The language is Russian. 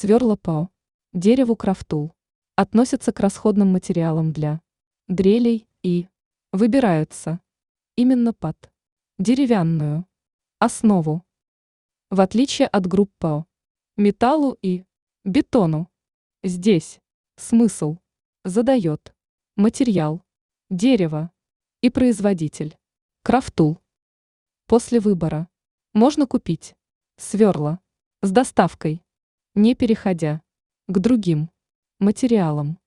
Сверла ПАО. Дереву крафтул. Относятся к расходным материалам для дрелей и выбираются именно под деревянную основу. В отличие от групп ПАО, металлу и бетону, здесь смысл задает материал, дерево и производитель. Крафтул. После выбора можно купить сверла с доставкой, не переходя к другим материалам.